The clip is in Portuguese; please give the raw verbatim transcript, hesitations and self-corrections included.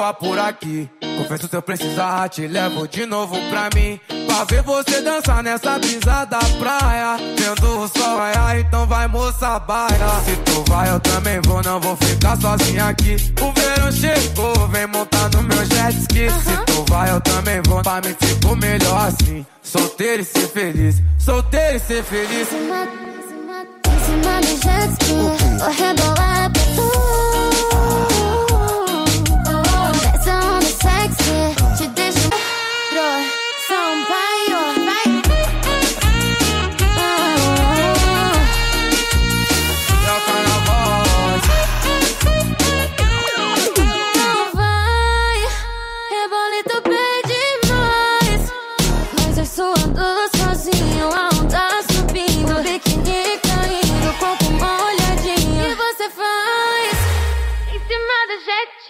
boa por aqui. Confesso se eu precisar, te levo de novo pra mim. Pra ver você dançar nessa brisa da praia. Vendo o sol raiar, então vai moça baia. Se tu vai eu também vou, não vou ficar sozinha aqui. O verão chegou, vem montar no meu jet ski. uh-huh. Se tu vai eu também vou, pra mim ficou melhor assim. Solteiro e ser feliz, solteiro e ser feliz. Em cima, em cima do jet ski.